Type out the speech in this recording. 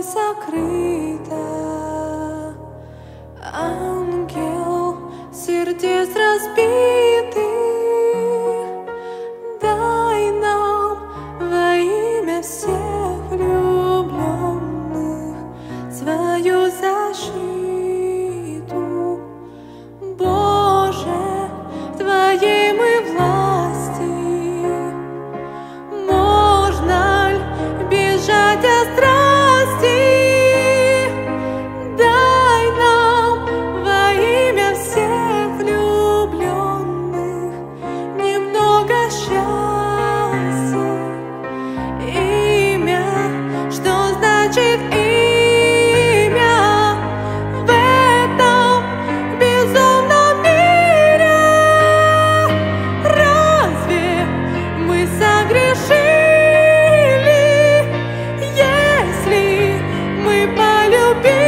сокрыта. Ангел сердец разбитых, дай нам во имя всех влюбленных свою защиту. Боже, в Твоей мы власти, можно ли бежать от страсти? Дай нам во имя всех влюбленных немного счастья. Имя, что значит имя в этом безумном мире? Разве мы согрешили, если мы полюбили